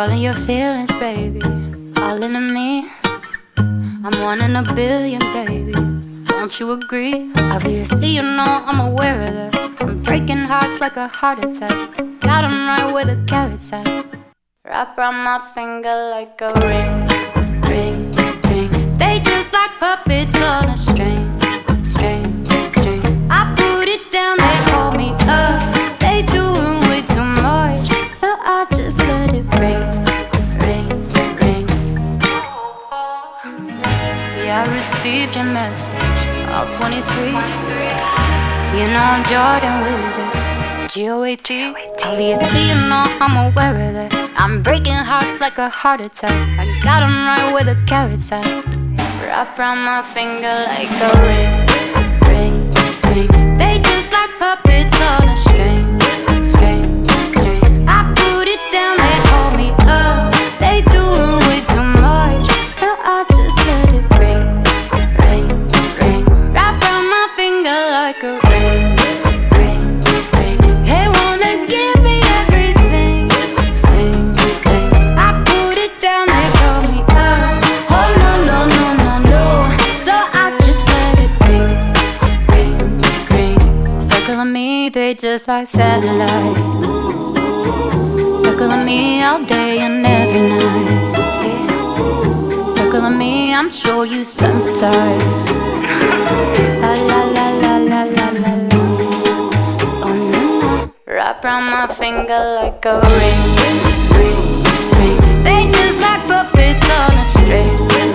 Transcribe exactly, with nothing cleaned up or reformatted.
All in your feelings, baby, all into me. I'm one in a billion, baby, don't you agree? Obviously you know I'm aware of that. I'm breaking hearts like a heart attack. Got 'em right where the carrots at. Wrap around my finger like a ring, ring, ring. They just like puppets on a string, string, string. I put it down, they call me up. They doing way too much, so I just let it ring, ring, ring. Yeah, I received your message, all twenty-three. You know I'm Jordan with it, G O A T. Obviously you know I'm aware of that. I'm breaking hearts like a heart attack. I got 'em right where the carrots at. Wrap around my finger like a ring, ring, ring. They just like puppets on a string, string, string. I put it down, they call me up. They doing way too much, so I just let it ring, ring, ring. Wrap around my finger like a ring, ring, ring. They wanna give me everything, sing, sing. I put it down, they call me up. Oh no, no, no, no, no. So I just let it ring, ring, ring. Circling me, they just like satellites. Circling me all day and every night. Circling me, I'm sure you sympathize. La la la la la la la la. Oh no no. Wrap around my finger like a ring, ring, ring. They just like puppets on a string.